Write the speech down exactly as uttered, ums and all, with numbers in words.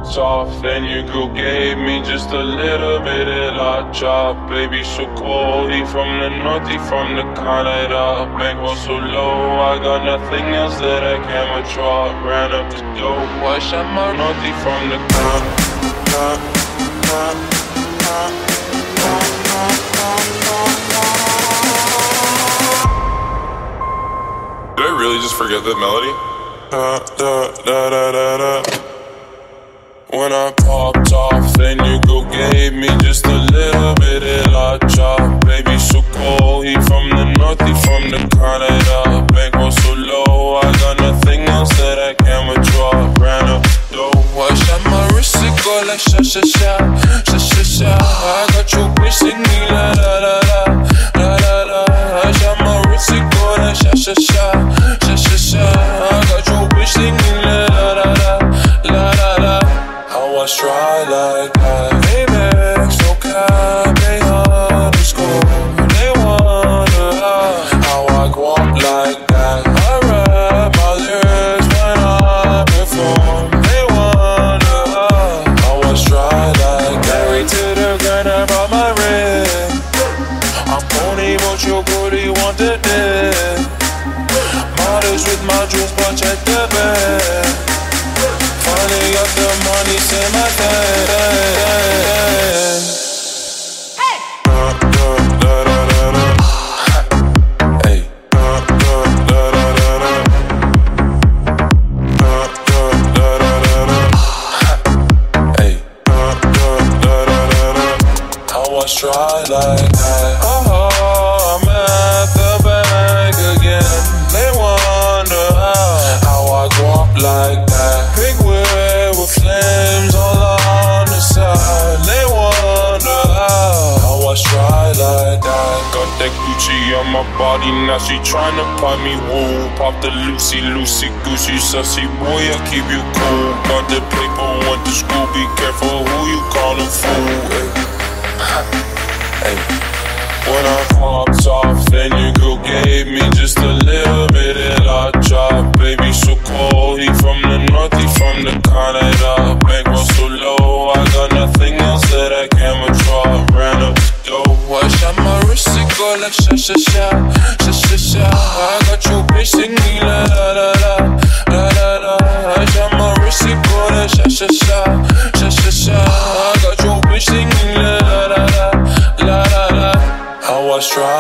popped off, then your girl gave me just a little bit of la chop. Baby so cold, he from the north, he from the Canada. Bankroll so low, I got nothing else that I can withdraw. Ran up the dough, I shot my north, he from the Canada. Did I really just forget that melody? Da, da, da, da, da, da. When I popped off, then your girl gave me just a little bit of la chop. Baby so cold, he from the north, he from the Canada. Bankroll so low, I got nothing else that I can withdraw. Ran up the dough, I shot my wrist, it go like sha sha sha, sha sha sha. I got your bitch singing la la la la, la la la. I shot my wrist, it go like sha sha sha, sha sha sha. I got your bitch singing la la la la, la la la. I try like that. Amex, no cap, they underscore. They wonder how I go up like that. I rap my lyrics when I perform. They wonder how I try like that. Married to the grind, I brought my ring. I'm pony, but your booty want the dick. Models with my jewels, but check the bag. Finally got the money, say my thing. Hey! Da, da, da, da, da, da. Hey. Da, da, da, da, da, da. Da, da, da, da, da, da. Hey. Da, da, da, da, da, da. I was try like that. Oh, I'm at the bank again. They wonder how, how I go up like that. Big wheel with flames all on the side. They wonder how, how I try like that. Got that Gucci on my body, now she tryna pop me, woo. Pop the Lucy, Lucy, Gucci, sussy boy, I keep you cool. Got the paper, went to school, be careful who you callin' fool. Hey. Hey. When I popped off, then your girl gave me just a little bit of la chop. Baby so cold, he from the north, he from the Canada. Bankroll so low, I got nothing else that I can withdraw. Ran up the dough, I shot my wrist, it go like sha sha sha, sha sha sha. I got your bitch singing la la la la, la la la. I shot my wrist, it go like sha sha sha, sha sha sha. I got your bitch singing la la la la, la la la. I was trying